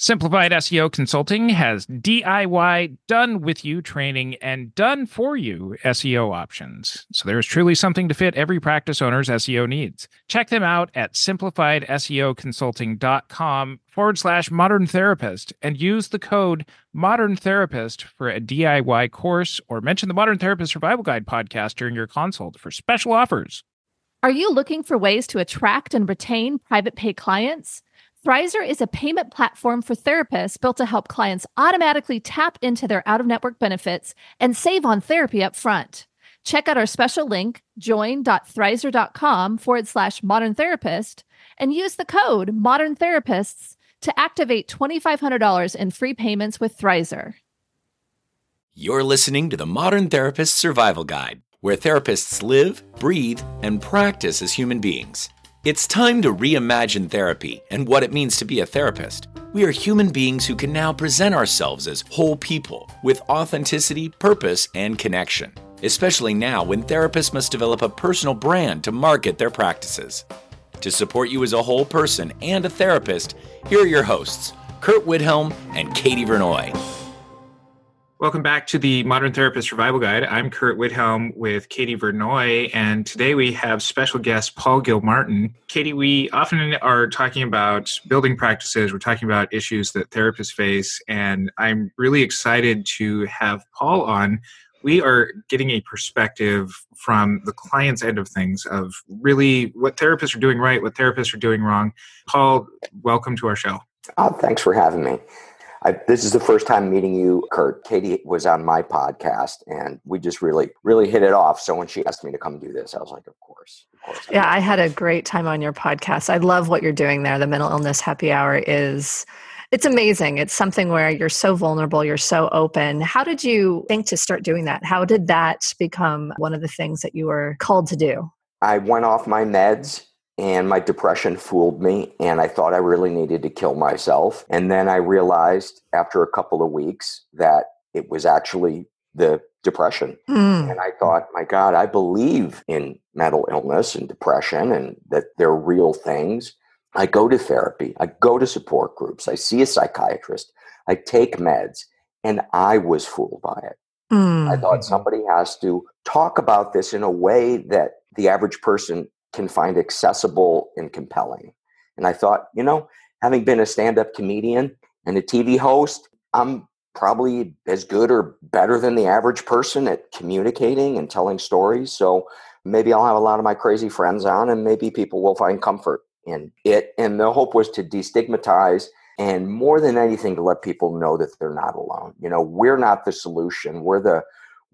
Simplified SEO Consulting has DIY done with you training and done for you SEO options. So there is truly something to fit every practice owner's SEO needs. Check them out at simplifiedseoconsulting.com/modern therapist and use the code modern therapist for a DIY course or mention the Modern Therapist Survival Guide podcast during your consult for special offers. Are you looking for ways to attract and retain private pay clients? Thrizer is a payment platform for therapists built to help clients automatically tap into their out-of-network benefits and save on therapy up front. Check out our special link, join.thrizer.com/modern therapist, and use the code modern therapists to activate $2,500 in free payments with Thrizer. You're listening to the Modern Therapist Survival Guide, where therapists live, breathe, and practice as human beings. It's time to reimagine therapy and what it means to be a therapist. We are human beings who can now present ourselves as whole people with authenticity, purpose, and connection, especially now when therapists must develop a personal brand to market their practices. To support you as a whole person and a therapist, here are your hosts, Kurt Widhelm and Katie Vernoy. Welcome back to the Modern Therapist Survival Guide. I'm Kurt Widhelm with Katie Vernoy, and today we have special guest Paul Gilmartin. Katie, we often are talking about building practices. We're talking about issues that therapists face, and I'm really excited to have Paul on. We are getting a perspective from the client's end of things of really what therapists are doing right, what therapists are doing wrong. Paul, welcome to our show. Oh, thanks for having me. This is the first time meeting you, Kurt. Katie was on my podcast, and we just really hit it off. So when she asked me to come do this, I was like, of course. Yeah, I had a great time on your podcast. I love what you're doing there. The Mental Illness Happy Hour it's amazing. It's something where you're so vulnerable, you're so open. How did you think to start doing that? How did that become one of the things that you were called to do? I went off my meds. And my depression fooled me, and I thought I really needed to kill myself. And then I realized after a couple of weeks that it was actually the depression. And I thought, my God, I believe in mental illness and depression and that they're real things. I go to therapy. I go to support groups. I see a psychiatrist. I take meds, and I was fooled by it. I thought somebody has to talk about this in a way that the average person can find accessible and compelling. And I thought, having been a stand-up comedian and a TV host, I'm probably as good or better than the average person at communicating and telling stories. So maybe I'll have a lot of my crazy friends on, and maybe people will find comfort in it. And the hope was to destigmatize, and more than anything, to let people know that they're not alone. We're not the solution. We're the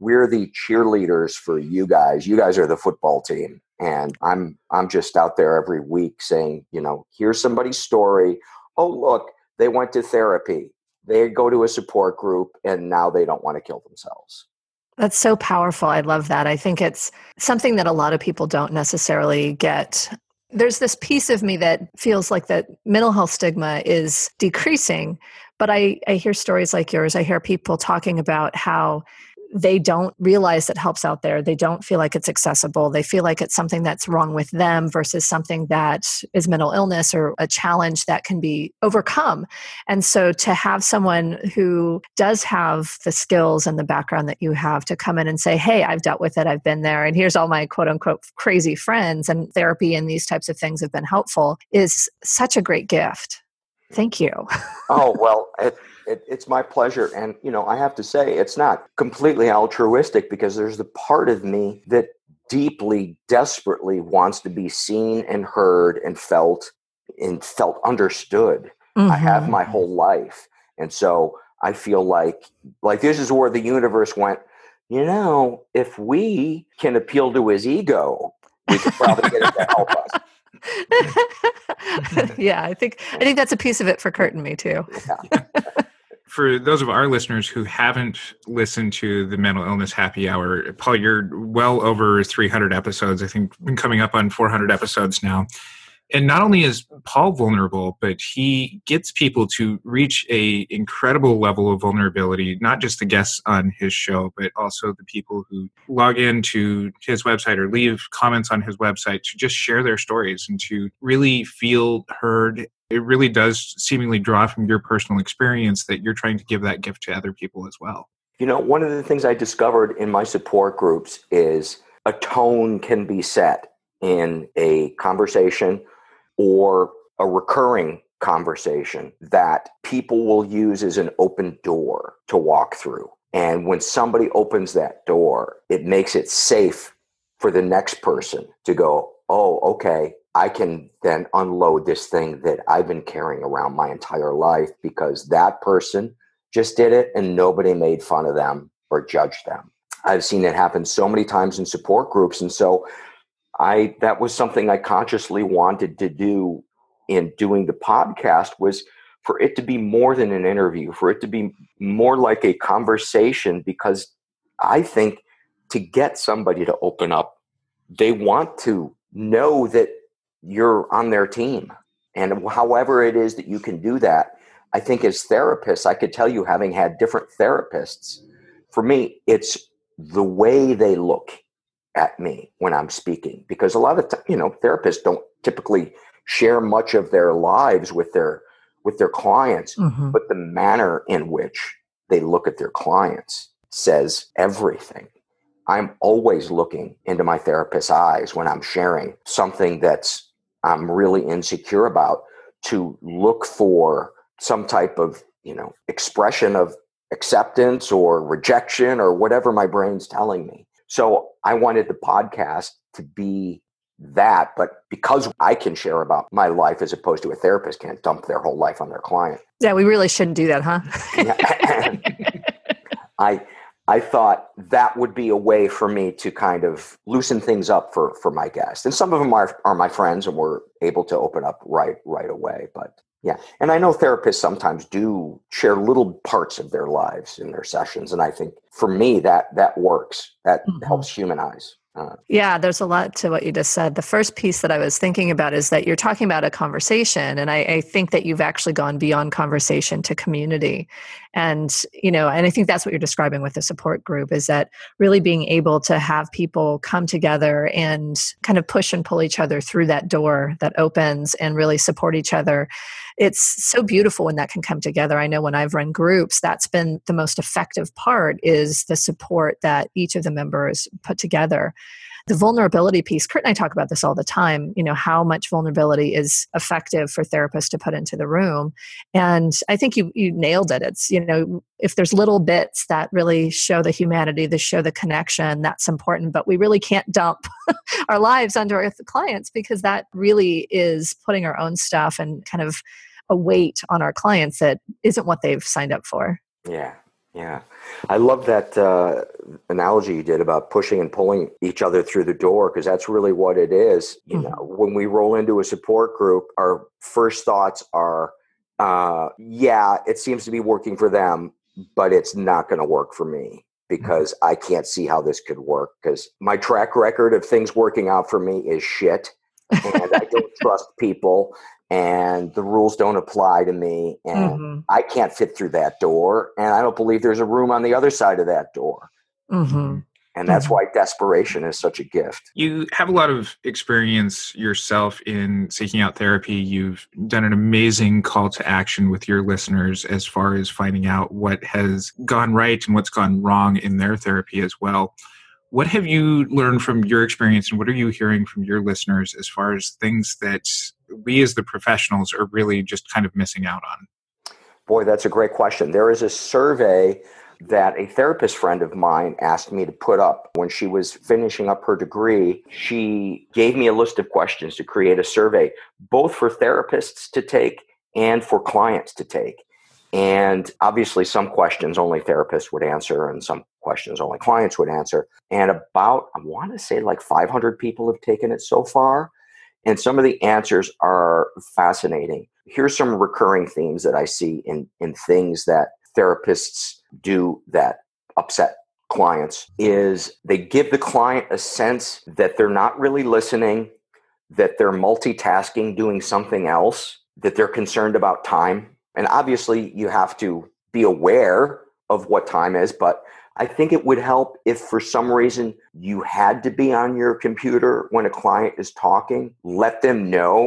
cheerleaders for you guys. You guys are the football team. And I'm just out there every week saying, here's somebody's story. Oh, look, they went to therapy. They go to a support group, and now they don't want to kill themselves. That's so powerful. I love that. I think it's something that a lot of people don't necessarily get. There's this piece of me that feels like that mental health stigma is decreasing, but I hear stories like yours. I hear people talking about how they don't realize that help's out there. They don't feel like it's accessible. They feel like it's something that's wrong with them versus something that is mental illness or a challenge that can be overcome. And so to have someone who does have the skills and the background that you have to come in and say, hey, I've dealt with it, I've been there, and here's all my quote unquote crazy friends, and therapy and these types of things have been helpful, is such a great gift. Thank you. Oh, well, it's my pleasure. And, I have to say, it's not completely altruistic, because there's the part of me that deeply, desperately wants to be seen and heard and felt understood. I have my whole life. And so I feel like this is where the universe went, if we can appeal to his ego, we could probably get him to help us. Yeah, I think that's a piece of it for Kurt and me too. Yeah. For those of our listeners who haven't listened to the Mental Illness Happy Hour, Paul, you're well over 300 episodes. I think been coming up on 400 episodes now. And not only is Paul vulnerable, but he gets people to reach a incredible level of vulnerability, not just the guests on his show, but also the people who log into his website or leave comments on his website to just share their stories and to really feel heard it really does seemingly draw from your personal experience that you're trying to give that gift to other people as well. One of the things I discovered in my support groups is a tone can be set in a conversation or a recurring conversation that people will use as an open door to walk through. And when somebody opens that door, it makes it safe for the next person to go, oh, okay, I can then unload this thing that I've been carrying around my entire life because that person just did it and nobody made fun of them or judged them. I've seen it happen so many times in support groups. And so that was something I consciously wanted to do in doing the podcast, was for it to be more than an interview, for it to be more like a conversation, because I think to get somebody to open up, they want to know that you're on their team. And however it is that you can do that, I think as therapists, I could tell you, having had different therapists, for me, it's the way they look at me when I'm speaking, because a lot of therapists don't typically share much of their lives with their clients, but the manner in which they look at their clients says everything. I'm always looking into my therapist's eyes when I'm sharing something that's I'm really insecure about, to look for some type of, expression of acceptance or rejection or whatever my brain's telling me. So I wanted the podcast to be that, but because I can share about my life as opposed to a therapist can't dump their whole life on their client. Yeah, we really shouldn't do that, huh? I thought that would be a way for me to kind of loosen things up for my guests. And some of them are my friends and we're able to open up right away. But yeah, and I know therapists sometimes do share little parts of their lives in their sessions. And I think for me, that works. That helps humanize. Yeah, there's a lot to what you just said. The first piece that I was thinking about is that you're talking about a conversation. And I think that you've actually gone beyond conversation to community. And, and I think that's what you're describing with the support group, is that really being able to have people come together and kind of push and pull each other through that door that opens and really support each other. It's so beautiful when that can come together. I know when I've run groups, that's been the most effective part, is the support that each of the members put together. The vulnerability piece, Kurt and I talk about this all the time, how much vulnerability is effective for therapists to put into the room. And I think you nailed it. It's, if there's little bits that really show the humanity, that show the connection, that's important. But we really can't dump our lives onto our clients, because that really is putting our own stuff and kind of a weight on our clients that isn't what they've signed up for. Yeah. I love that analogy you did about pushing and pulling each other through the door, because that's really what it is. When we roll into a support group, our first thoughts are, it seems to be working for them, but it's not going to work for me, because I can't see how this could work, because my track record of things working out for me is shit. And I don't trust people, and the rules don't apply to me, and I can't fit through that door, and I don't believe there's a room on the other side of that door. And that's why desperation is such a gift. You have a lot of experience yourself in seeking out therapy. You've done an amazing call to action with your listeners as far as finding out what has gone right and what's gone wrong in their therapy as well. What have you learned from your experience, and what are you hearing from your listeners as far as things that we as the professionals are really just kind of missing out on? Boy, that's a great question. There is a survey that a therapist friend of mine asked me to put up when she was finishing up her degree. She gave me a list of questions to create a survey, both for therapists to take and for clients to take. And obviously some questions only therapists would answer and some questions only clients would answer. And about, I want to say like 500 people have taken it so far. And some of the answers are fascinating. Here's some recurring themes that I see in things that therapists do that upset clients is they give the client a sense that they're not really listening, that they're multitasking, doing something else, that they're concerned about time. And obviously you have to be aware of what time is, but I think it would help if for some reason you had to be on your computer when a client is talking. Let them know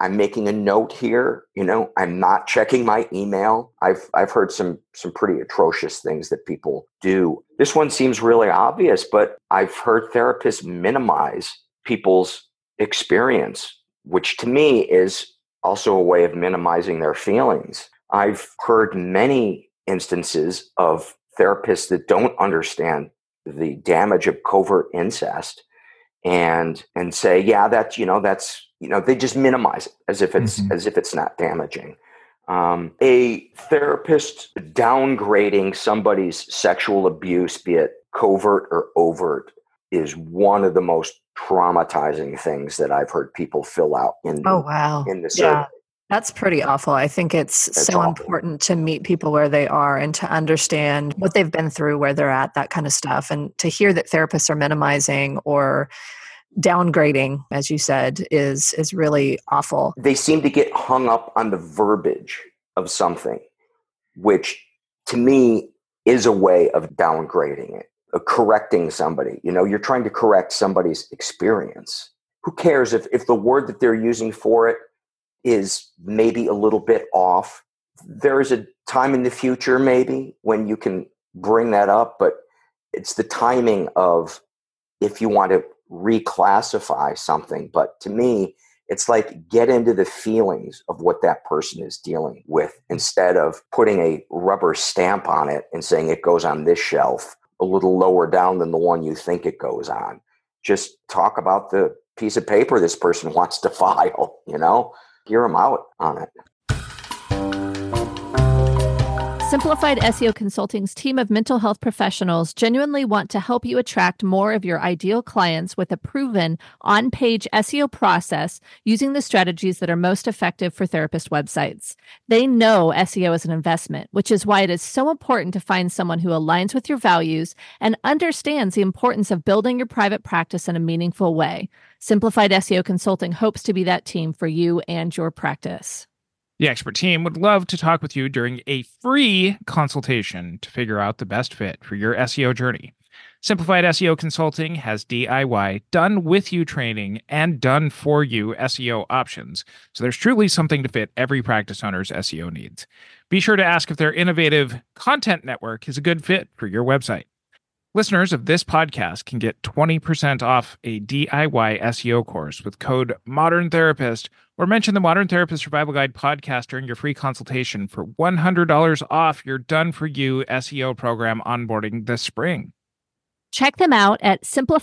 I'm making a note here. I'm not checking my email. I've heard some pretty atrocious things that people do. This one seems really obvious, but I've heard therapists minimize people's experience, which to me is also a way of minimizing their feelings. I've heard many instances of therapists that don't understand the damage of covert incest and say, yeah, that's they just minimize it as if it's not damaging. A therapist downgrading somebody's sexual abuse, be it covert or overt, is one of the most traumatizing things that I've heard people fill out in the survey. Yeah. That's pretty awful. I think it's so awful. Important to meet people where they are and to understand what they've been through, where they're at, that kind of stuff. And to hear that therapists are minimizing or downgrading, as you said, is really awful. They seem to get hung up on the verbiage of something, which to me is a way of downgrading it, of correcting somebody. You're trying to correct somebody's experience. Who cares if the word that they're using for it is maybe a little bit off? There is a time in the future maybe when you can bring that up, but it's the timing of if you want to reclassify something. But to me, it's like get into the feelings of what that person is dealing with instead of putting a rubber stamp on it and saying it goes on this shelf a little lower down than the one you think it goes on. Just talk about the piece of paper this person wants to file, hear them out on it. Simplified SEO Consulting's team of mental health professionals genuinely want to help you attract more of your ideal clients with a proven on-page SEO process using the strategies that are most effective for therapist websites. They know SEO is an investment, which is why it is so important to find someone who aligns with your values and understands the importance of building your private practice in a meaningful way. Simplified SEO Consulting hopes to be that team for you and your practice. The expert team would love to talk with you during a free consultation to figure out the best fit for your SEO journey. Simplified SEO Consulting has DIY, done-with-you training, and done-for-you SEO options, so there's truly something to fit every practice owner's SEO needs. Be sure to ask if their innovative content network is a good fit for your website. Listeners of this podcast can get 20% off a DIY SEO course with code ModernTherapist or mention the Modern Therapist Survival Guide podcast during your free consultation for $100 off your done-for-you SEO program onboarding this spring. Check them out at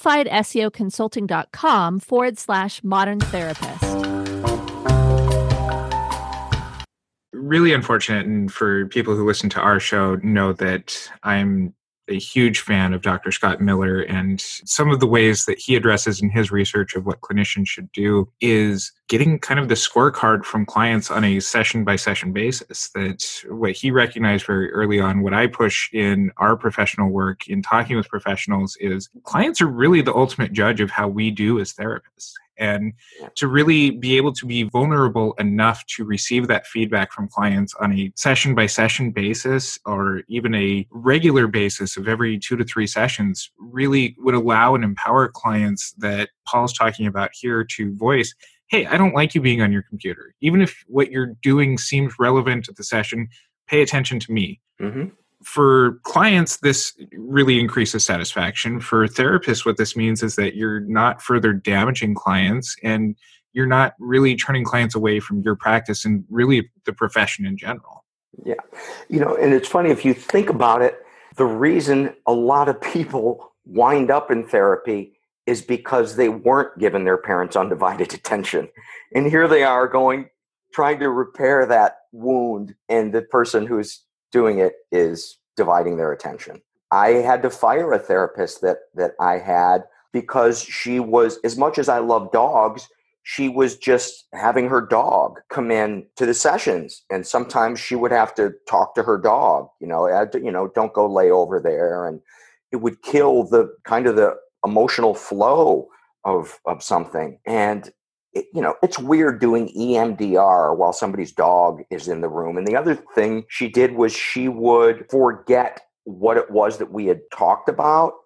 simplifiedseoconsulting.com/modern-therapist. Really unfortunate, and for people who listen to our show know that I'm a huge fan of Dr. Scott Miller, and some of the ways that he addresses in his research of what clinicians should do is getting kind of the scorecard from clients on a session-by-session basis. That what he recognized very early on, what I push in our professional work, in talking with professionals, is clients are really the ultimate judge of how we do as therapists. And to really be able to be vulnerable enough to receive that feedback from clients on a session-by-session basis or even a regular basis of every 2 to 3 sessions really would allow and empower clients that Paul's talking about here to voice, hey, I don't like you being on your computer. Even if what you're doing seems relevant to the session, pay attention to me. Mm-hmm. For clients, this really increases satisfaction. For therapists, what this means is that you're not further damaging clients and you're not really turning clients away from your practice and really the profession in general. Yeah. And it's funny, if you think about it, the reason a lot of people wind up in therapy is because they weren't given their parents' undivided attention. And here they are trying to repair that wound, and the person who's doing it is dividing their attention. I had to fire a therapist that I had because she was, as much as I love dogs, she was just having her dog come in to the sessions. And sometimes she would have to talk to her dog, don't go lay over there. And it would kill the kind of the emotional flow of something. And it's weird doing EMDR while somebody's dog is in the room. And the other thing she did was she would forget what it was that we had talked about.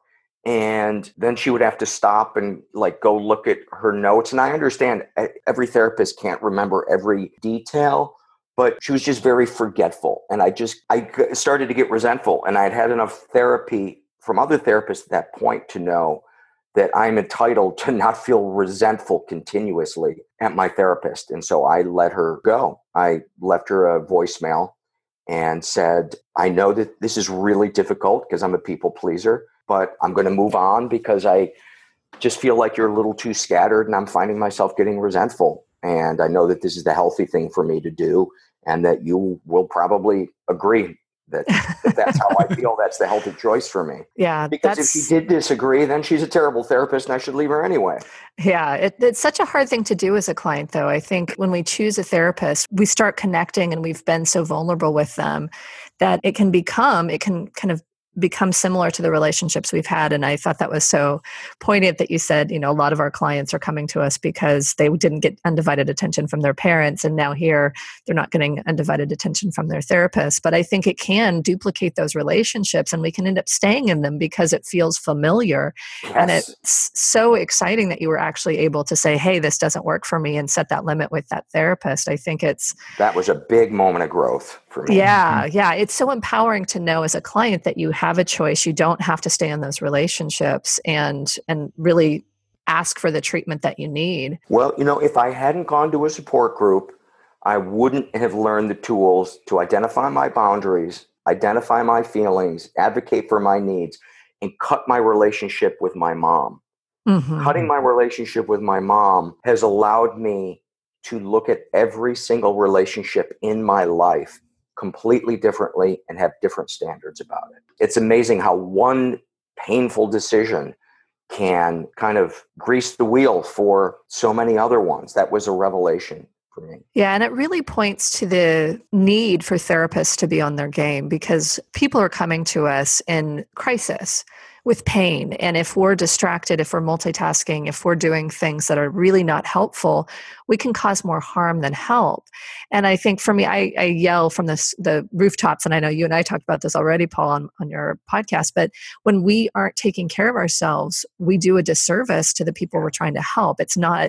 And then she would have to stop and like go look at her notes. And I understand every therapist can't remember every detail, but she was just very forgetful. And I started to get resentful. And I'd had enough therapy from other therapists at that point to know that I'm entitled to not feel resentful continuously at my therapist. And so I let her go. I left her a voicemail and said, I know that this is really difficult because I'm a people pleaser, but I'm going to move on because I just feel like you're a little too scattered and I'm finding myself getting resentful. And I know that this is the healthy thing for me to do and that you will probably agree that that's how I feel. That's the healthy choice for me. Yeah. Because if she did disagree, then she's a terrible therapist and I should leave her anyway. Yeah. It's such a hard thing to do as a client, though. I think when we choose a therapist, we start connecting and we've been so vulnerable with them that it can kind of become similar to the relationships we've had. And I thought that was so poignant that you said, a lot of our clients are coming to us because they didn't get undivided attention from their parents. And now here they're not getting undivided attention from their therapist. But I think it can duplicate those relationships and we can end up staying in them because it feels familiar. Yes. And it's so exciting that you were actually able to say, hey, this doesn't work for me and set that limit with that therapist. I think that was a big moment of growth for me. Yeah. Yeah. It's so empowering to know as a client that you have a choice. You don't have to stay in those relationships and really ask for the treatment that you need. Well, if I hadn't gone to a support group, I wouldn't have learned the tools to identify my boundaries, identify my feelings, advocate for my needs, and cut my relationship with my mom. Mm-hmm. Cutting my relationship with my mom has allowed me to look at every single relationship in my life completely differently and have different standards about it. It's amazing how one painful decision can kind of grease the wheel for so many other ones. That was a revelation for me. Yeah, and it really points to the need for therapists to be on their game because people are coming to us in crisis with pain. And if we're distracted, if we're multitasking, if we're doing things that are really not helpful, we can cause more harm than help. And I think for me, I yell from the rooftops, and I know you and I talked about this already, Paul, on your podcast, but when we aren't taking care of ourselves, we do a disservice to the people we're trying to help. It's not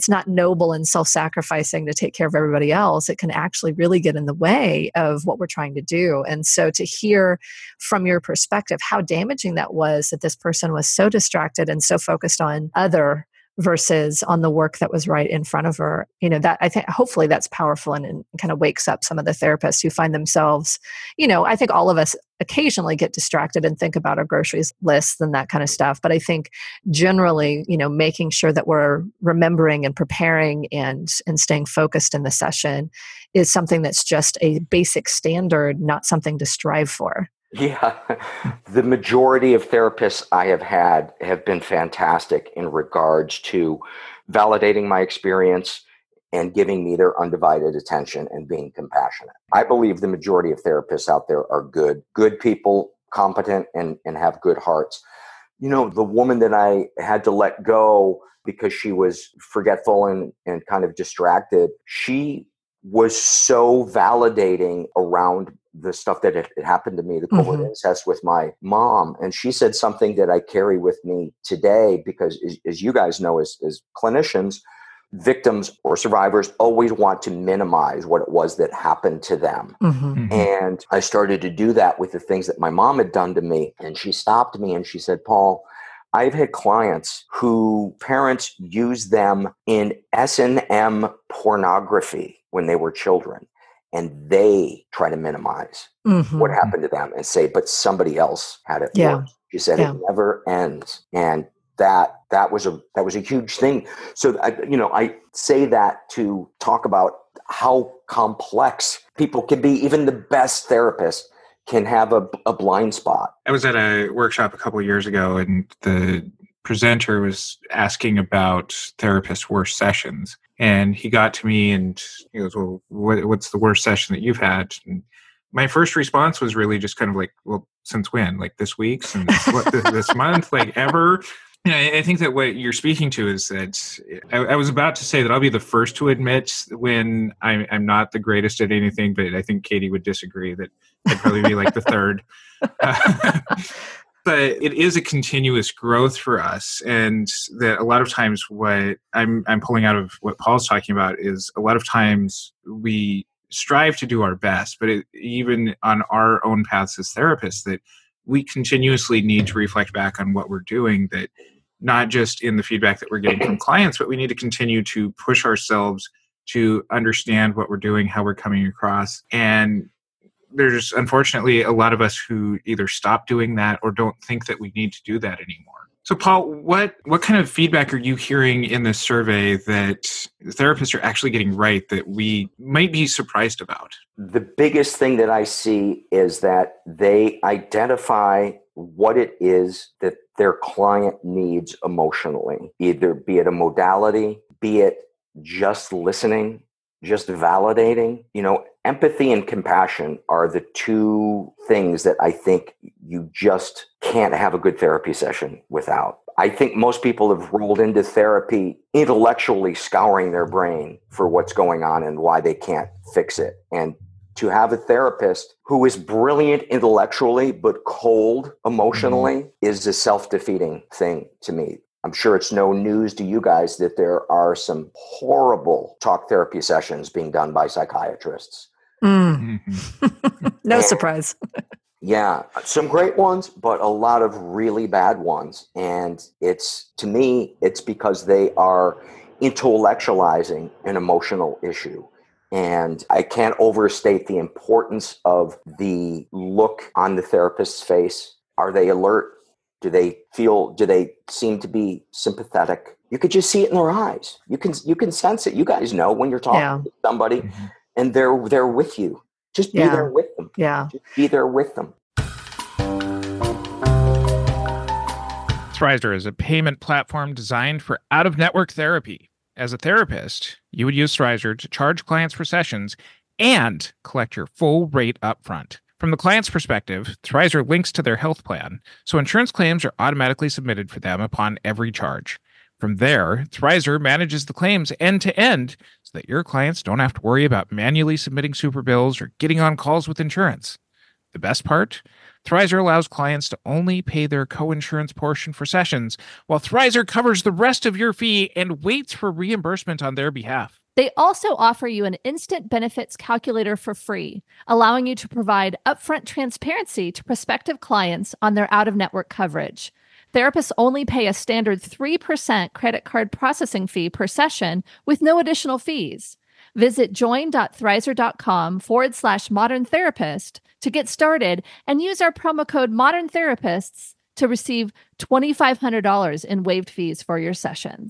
noble and self-sacrificing to take care of everybody else. It can actually really get in the way of what we're trying to do. And so to hear from your perspective how damaging that was, that this person was so distracted and so focused on other versus on the work that was right in front of her, that I think hopefully that's powerful and kind of wakes up some of the therapists who find themselves, I think all of us occasionally get distracted and think about our groceries lists and that kind of stuff. But I think generally, making sure that we're remembering and preparing and staying focused in the session is something that's just a basic standard, not something to strive for. Yeah, the majority of therapists I have had have been fantastic in regards to validating my experience and giving me their undivided attention and being compassionate. I believe the majority of therapists out there are good people, competent, and have good hearts. The woman that I had to let go because she was forgetful and kind of distracted, she was so validating around the stuff that had happened to me, the covert incest with my mom. And she said something that I carry with me today because, as you guys know, as clinicians, victims or survivors always want to minimize what it was that happened to them. Mm-hmm. And I started to do that with the things that my mom had done to me. And she stopped me and she said, Paul, I've had clients who parents use them in S&M pornography when they were children. And they try to minimize what happened to them and say, but somebody else had it worse. She said it never ends. And that was a huge thing. So I say that to talk about how complex people can be. Even the best therapists can have a blind spot. I was at a workshop a couple of years ago, and the presenter was asking about therapists' worst sessions. And he got to me and he goes, well, what's the worst session that you've had? And my first response was really just kind of like, well, since when? Like this week? Since this month? Like ever? I think that what you're speaking to is that I was about to say that I'll be the first to admit when I'm not the greatest at anything, but I think Katie would disagree that I'd probably be like the third. But it is a continuous growth for us. And that a lot of times what I'm pulling out of what Paul's talking about is a lot of times we strive to do our best, but even on our own paths as therapists, that we continuously need to reflect back on what we're doing, that not just in the feedback that we're getting from clients, but we need to continue to push ourselves to understand what we're doing, how we're coming across. And there's unfortunately a lot of us who either stop doing that or don't think that we need to do that anymore. So Paul, what kind of feedback are you hearing in this survey that therapists are actually getting right that we might be surprised about? The biggest thing that I see is that they identify what it is that their client needs emotionally, either be it a modality, be it just listening, just validating. Empathy and compassion are the two things that I think you just can't have a good therapy session without. I think most people have rolled into therapy intellectually scouring their brain for what's going on and why they can't fix it. And to have a therapist who is brilliant intellectually but cold emotionally is a self-defeating thing to me. I'm sure it's no news to you guys that there are some horrible talk therapy sessions being done by psychiatrists. No surprise. Yeah, some great ones, but a lot of really bad ones. And to me, it's because they are intellectualizing an emotional issue. And I can't overstate the importance of the look on the therapist's face. Are they alert? Do they seem to be sympathetic? You could just see it in their eyes. You can sense it. You guys know when you're talking to somebody and they're with you. Just be there with them. Yeah. Just be there with them. Thrizer is a payment platform designed for out-of-network therapy. As a therapist, you would use Thrizer to charge clients for sessions and collect your full rate upfront. From the client's perspective, Thrizer links to their health plan, so insurance claims are automatically submitted for them upon every charge. From there, Thrizer manages the claims end-to-end so that your clients don't have to worry about manually submitting super bills or getting on calls with insurance. The best part? Thrizer allows clients to only pay their co-insurance portion for sessions, while Thrizer covers the rest of your fee and waits for reimbursement on their behalf. They also offer you an instant benefits calculator for free, allowing you to provide upfront transparency to prospective clients on their out-of-network coverage. Therapists only pay a standard 3% credit card processing fee per session with no additional fees. Visit join.thrizer.com/modern therapist to get started and use our promo code Modern Therapists to receive $2,500 in waived fees for your sessions.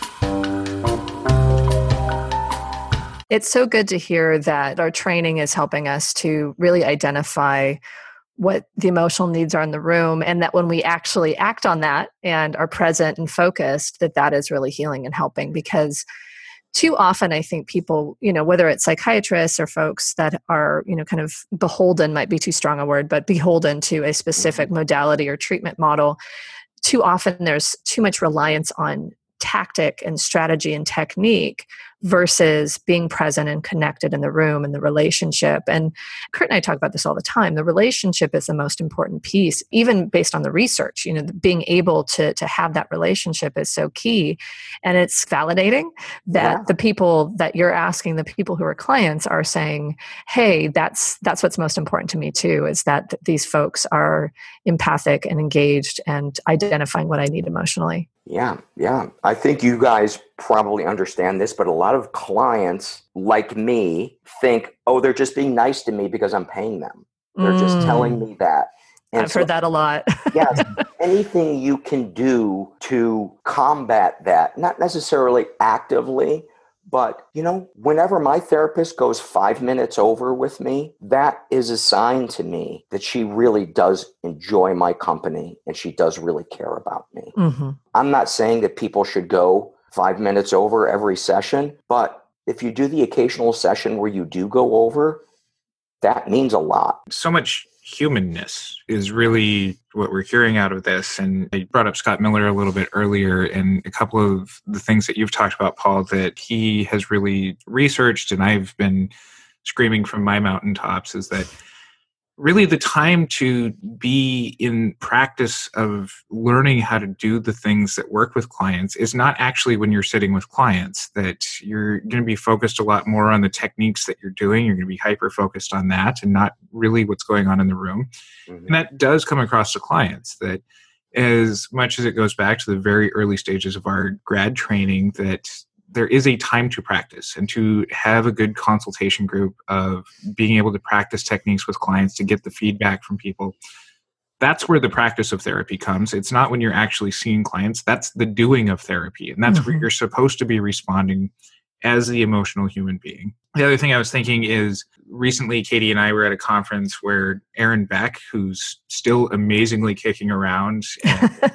It's so good to hear that our training is helping us to really identify what the emotional needs are in the room, and that when we actually act on that and are present and focused, that is really healing and helping. Because too often I think people, whether it's psychiatrists or folks that are, kind of beholden, might be too strong a word, but beholden to a specific modality or treatment model, too often there's too much reliance on tactic and strategy and technique versus being present and connected in the room and the relationship. And Kurt and I talk about this all the time. The relationship is the most important piece, even based on the research. Being able to have that relationship is so key. And it's validating that the people that you're asking, the people who are clients, are saying, hey, that's what's most important to me too, is that these folks are empathic and engaged and identifying what I need emotionally. Yeah. I think you guys probably understand this, but a lot of clients like me think, oh, they're just being nice to me because I'm paying them. They're just telling me that. And I've heard that a lot. Yes. Anything you can do to combat that, not necessarily actively, but, whenever my therapist goes 5 minutes over with me, that is a sign to me that she really does enjoy my company and she does really care about me. Mm-hmm. I'm not saying that people should go 5 minutes over every session, but if you do the occasional session where you do go over, that means a lot. So much humanness is really what we're hearing out of this. And I brought up Scott Miller a little bit earlier, and a couple of the things that you've talked about, Paul, that he has really researched and I've been screaming from my mountaintops is that really the time to be in practice of learning how to do the things that work with clients is not actually when you're sitting with clients, that you're going to be focused a lot more on the techniques that you're doing. You're going to be hyper focused on that and not really what's going on in the room. Mm-hmm. And that does come across to clients, that as much as it goes back to the very early stages of our grad training, that there is a time to practice and to have a good consultation group of being able to practice techniques with clients to get the feedback from people. That's where the practice of therapy comes. It's not when you're actually seeing clients. That's the doing of therapy. And that's where you're supposed to be responding as the emotional human being. The other thing I was thinking is recently Katie and I were at a conference where Aaron Beck, who's still amazingly kicking around, and,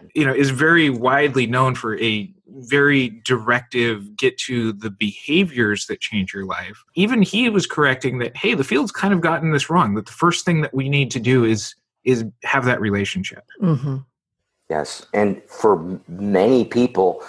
is very widely known for a very directive, get to the behaviors that change your life. Even he was correcting that, hey, the field's kind of gotten this wrong, that the first thing that we need to do is have that relationship. Mm-hmm. Yes. And for many people,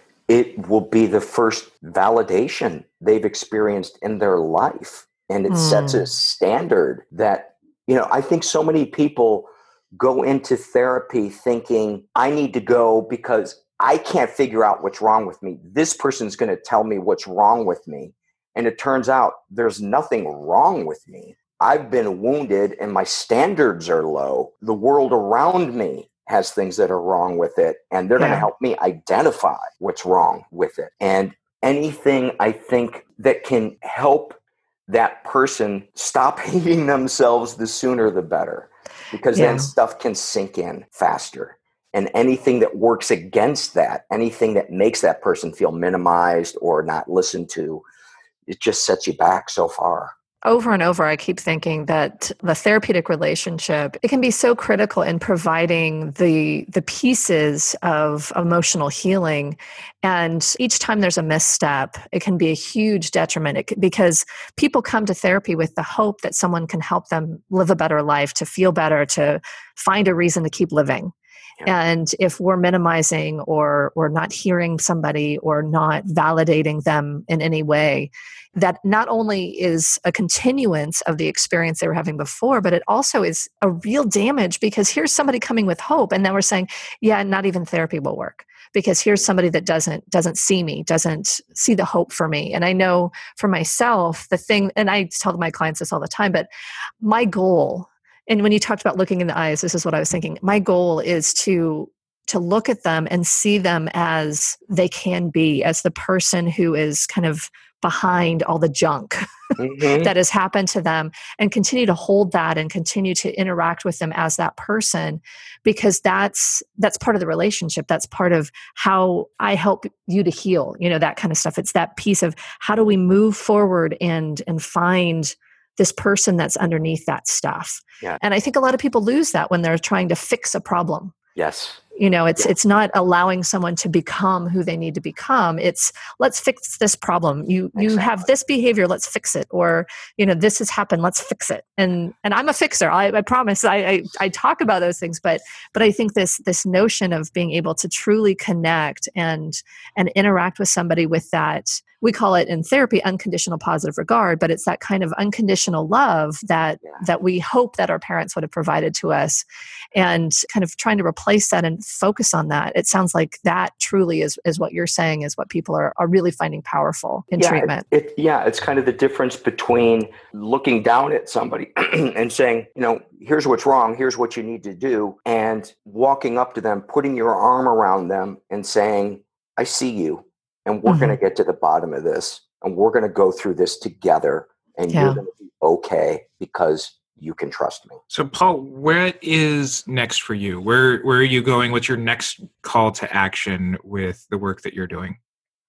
it will be the first validation they've experienced in their life. And it sets a standard that, I think so many people go into therapy thinking, I need to go because I can't figure out what's wrong with me. This person's going to tell me what's wrong with me. And it turns out there's nothing wrong with me. I've been wounded and my standards are low. The world around me has things that are wrong with it, and they're going to help me identify what's wrong with it. And anything I think that can help that person stop hating themselves, the sooner the better, because then stuff can sink in faster. And anything that works against that, anything that makes that person feel minimized or not listened to, it just sets you back so far. Over and over, I keep thinking that the therapeutic relationship, it can be so critical in providing the pieces of emotional healing. And each time there's a misstep, it can be a huge detriment because people come to therapy with the hope that someone can help them live a better life, to feel better, to find a reason to keep living. Yeah. And if we're minimizing or not hearing somebody or not validating them in any way, that not only is a continuance of the experience they were having before, but it also is a real damage, because here's somebody coming with hope. And then we're saying, yeah, not even therapy will work, because here's somebody that doesn't see me, doesn't see the hope for me. And I know for myself, the thing, and I tell my clients this all the time, but my goal, and when you talked about looking in the eyes, this is what I was thinking. My goal is to look at them and see them as they can be, as the person who is kind of behind all the junk that has happened to them, and continue to hold that and continue to interact with them as that person, because that's part of the relationship. That's part of how I help you to heal, that kind of stuff. It's that piece of how do we move forward and find this person that's underneath that stuff. Yeah. And I think a lot of people lose that when they're trying to fix a problem. Yes. It's not allowing someone to become who they need to become. It's let's fix this problem. You have this behavior, let's fix it. Or, this has happened, let's fix it. And I'm a fixer. I promise. I talk about those things, but I think this notion of being able to truly connect and interact with somebody with that, we call it in therapy unconditional positive regard, but it's that kind of unconditional love that we hope that our parents would have provided to us, and kind of trying to replace that and focus on that. It sounds like that truly is what you're saying is what people are really finding powerful in treatment. It's kind of the difference between looking down at somebody and saying, here's what's wrong, here's what you need to do, and walking up to them, putting your arm around them and saying, I see you. And we're going to get to the bottom of this, and we're going to go through this together, and you're going to be okay because you can trust me. So, Paul, what is next for you? Where are you going? What's your next call to action with the work that you're doing?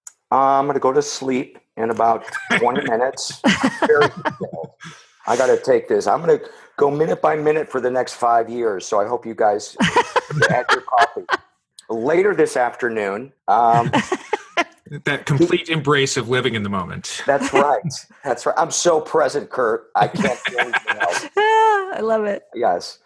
I'm going to go to sleep in about 20 minutes. I got to take this. I'm going to go minute by minute for the next 5 years. So I hope you guys add your coffee. Later this afternoon, that complete embrace of living in the moment. That's right. I'm so present, Kurt. I can't do anything else. I love it. Yes.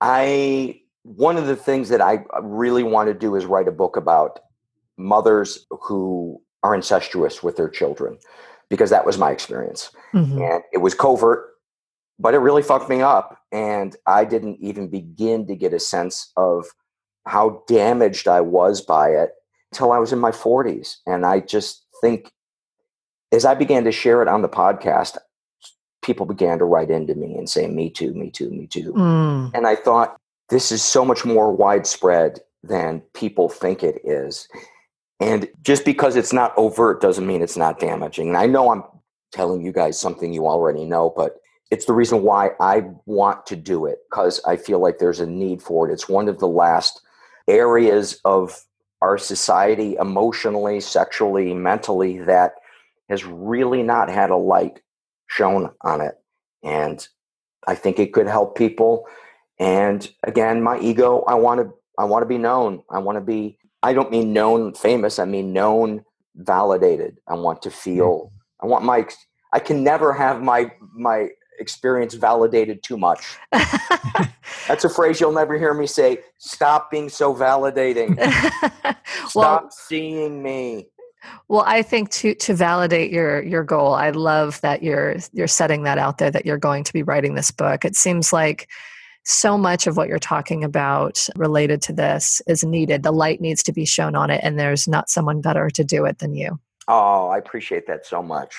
One of the things that I really want to do is write a book about mothers who are incestuous with their children, because that was my experience. And it was covert. but it really fucked me up. And I didn't even begin to get a sense of how damaged I was by it until I was in my 40s. And I just think as I began to share it on the podcast, people began to write into me and say, me too, me too, me too. And I thought, this is so much more widespread than people think it is. And just because it's not overt doesn't mean it's not damaging. And I know I'm telling you guys something you already know, but it's the reason why I want to do it, because I feel like there's a need for it. It's one of the last areas of our society, emotionally, sexually, mentally, that has really not had a light shown on it. And I think it could help people. And again, my ego, I want to be known. I don't mean known famous. I mean known validated. I want to feel, I can never have my experience validated too much. That's a phrase you'll never hear me say. Stop being so validating. Stop seeing me. Well, I think to validate your goal, I love that you're setting that out there, that you're going to be writing this book. It seems like so much of what you're talking about related to this is needed. The light needs to be shown on it, and there's not someone better to do it than you. Oh, I appreciate that so much.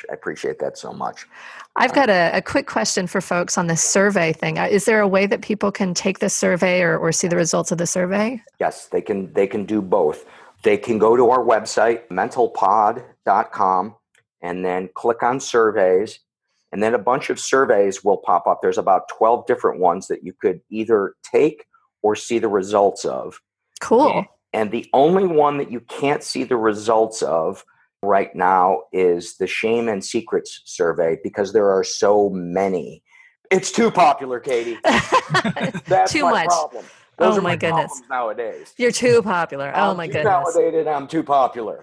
I've got a quick question for folks on this survey thing. Is there a way that people can take this survey or see the results of the survey? Yes, they can do both. They can go to our website, mentalpod.com, and then click on surveys. And then a bunch of surveys will pop up. There's about 12 different ones that you could either take or see the results of. Cool. And the only one that you can't see the results of right now is the Shame and Secrets survey, because there are so many. It's too popular, Katie. That's too my much. Problem. Those oh are my goodness! Problems nowadays. You're too popular. Oh my goodness! Validated. I'm too popular.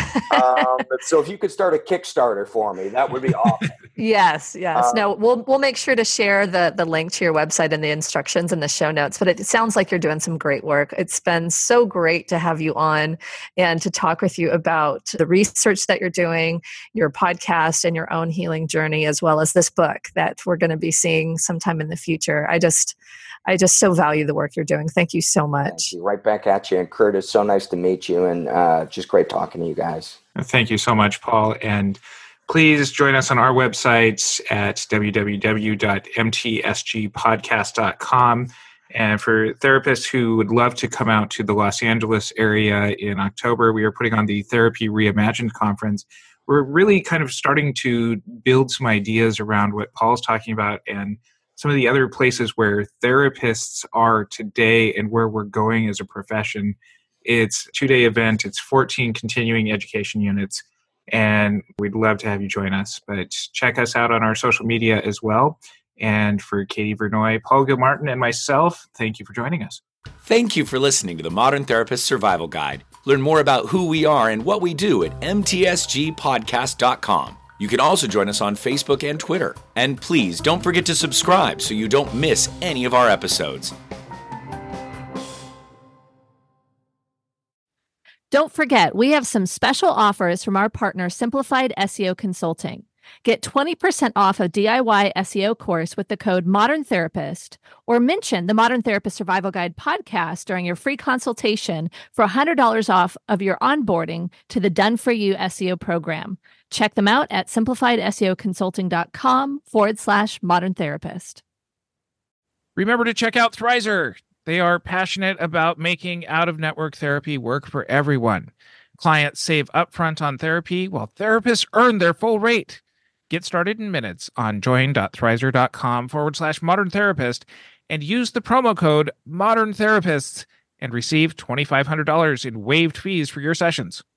So if you could start a Kickstarter for me, that would be awesome. Yes. No, we'll make sure to share the link to your website and the instructions in the show notes. But it sounds like you're doing some great work. It's been so great to have you on and to talk with you about the research that you're doing, your podcast, and your own healing journey, as well as this book that we're going to be seeing sometime in the future. I just so value the work you're doing. Thank you so much. Thank you. Right back at you. And Kurt, it's so nice to meet you, and just great talking to you guys. Thank you so much, Paul. And please join us on our websites at www.mtsgpodcast.com. And for therapists who would love to come out to the Los Angeles area in October, we are putting on the Therapy Reimagined Conference. We're really kind of starting to build some ideas around what Paul's talking about and some of the other places where therapists are today and where we're going as a profession. It's a 2-day event. It's 14 continuing education units, and we'd love to have you join us. But check us out on our social media as well. And for Katie Vernoy, Paul Gilmartin, and myself, thank you for joining us. Thank you for listening to the Modern Therapist Survival Guide. Learn more about who we are and what we do at mtsgpodcast.com. You can also join us on Facebook and Twitter. And please don't forget to subscribe so you don't miss any of our episodes. Don't forget, we have some special offers from our partner, Simplified SEO Consulting. Get 20% off a DIY SEO course with the code Modern Therapist, or mention the Modern Therapist Survival Guide podcast during your free consultation for $100 off of your onboarding to the Done For You SEO program. Check them out at simplifiedseoconsulting.com/modern therapist. Remember to check out Thrizer. They are passionate about making out-of-network therapy work for everyone. Clients save upfront on therapy while therapists earn their full rate. Get started in minutes on join.thrizer.com/modern therapist and use the promo code Modern Therapists and receive $2,500 in waived fees for your sessions.